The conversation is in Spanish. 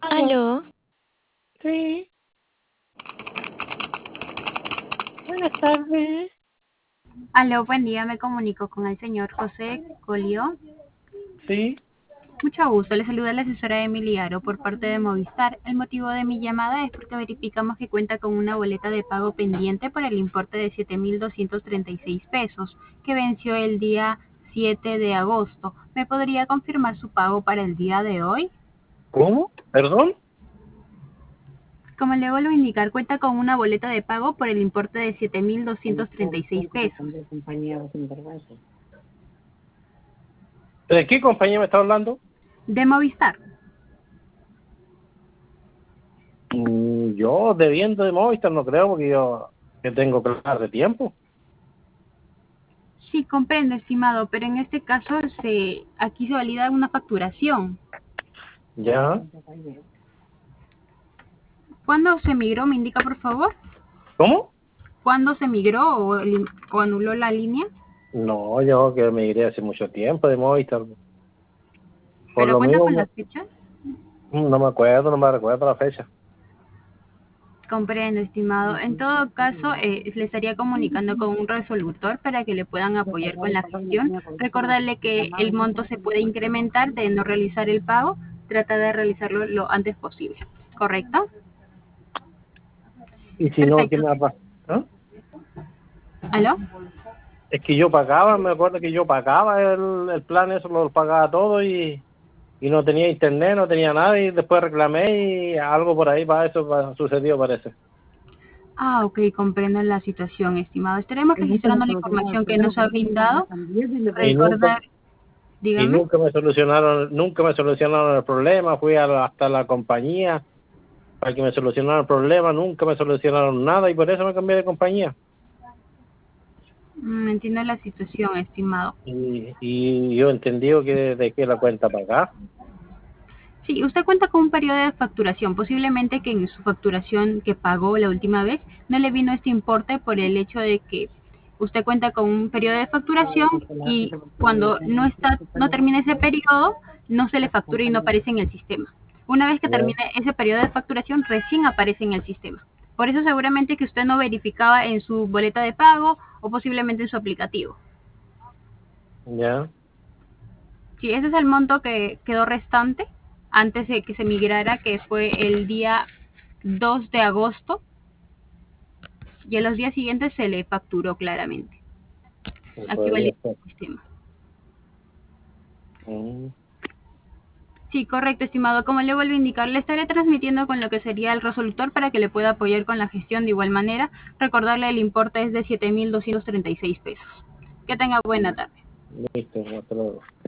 Aló, Aló, sí, buenas tardes. Aló, buen día, me comunico con el señor José Colio. Sí, Mucho gusto, le saluda la asesora Emily Aro por parte de Movistar. El motivo de mi llamada es porque verificamos que cuenta con una boleta de pago pendiente por el importe de 7.236 pesos, que venció el día 7 de agosto. ¿Me podría confirmar su pago para el día de hoy? ¿cómo? ¿Perdón? Como le vuelvo a indicar, cuenta con una boleta de pago por el importe de 7.236 pesos. ¿De qué compañía me está hablando? De Movistar. Yo debiendo de Movistar no creo porque yo que tengo que hablar de tiempo. Sí, comprendo, estimado, pero en este caso aquí se valida una facturación. Ya. ¿Cuándo se migró? ¿Me indica, por favor? ¿Cómo? ¿Cuándo se migró o anuló la línea? No, yo que me iré hace mucho tiempo de Movistar. Por ¿Pero lo cuenta mismo, con las fechas? no me acuerdo, no me recuerdo la fecha. Comprendo, estimado. En todo caso, le estaría comunicando con un resolutor para que le puedan apoyar con la gestión. Recordarle que el monto se puede incrementar de no realizar el pago. Trata de realizarlo lo antes posible. ¿Correcto? Y si no, ¿quién Perfecto. me va a pasar? ¿Ah? ¿Aló? Es que yo pagaba, me acuerdo que yo pagaba el plan, eso lo pagaba todo y no tenía internet, no tenía nada y después reclamé y algo por ahí para eso sucedió parece. Ah, ok, comprendo la situación, estimado. Estaremos registrando la información que nos ha brindado. Y nunca Recordar, y dígame. nunca me solucionaron el problema, fui hasta la compañía para que me solucionaran el problema, nunca me solucionaron nada y por eso me cambié de compañía. Entiendo la situación, estimado. Y yo entendí que de que la cuenta para acá. Sí, usted cuenta con un periodo de facturación. Posiblemente que en su facturación que pagó la última vez no le vino este importe por el hecho de que usted cuenta con un periodo de facturación y cuando no termina ese periodo, no se le factura y no aparece en el sistema. Una vez que Ya, termine ese periodo de facturación, recién aparece en el sistema. Por eso seguramente que usted no verificaba en su boleta de pago o posiblemente en su aplicativo. ya. Sí, ese es el monto que quedó restante antes de que se migrara, que fue el día 2 de agosto, y en los días siguientes se le facturó claramente. Aquí Podría valida ser. el sistema. Mm. Sí, correcto, estimado. Como le vuelvo a indicar, le estaré transmitiendo con lo que sería el resolutor para que le pueda apoyar con la gestión de igual manera. Recordarle el importe es de 7.236 pesos. Que tenga buena tarde. Listo, hasta luego.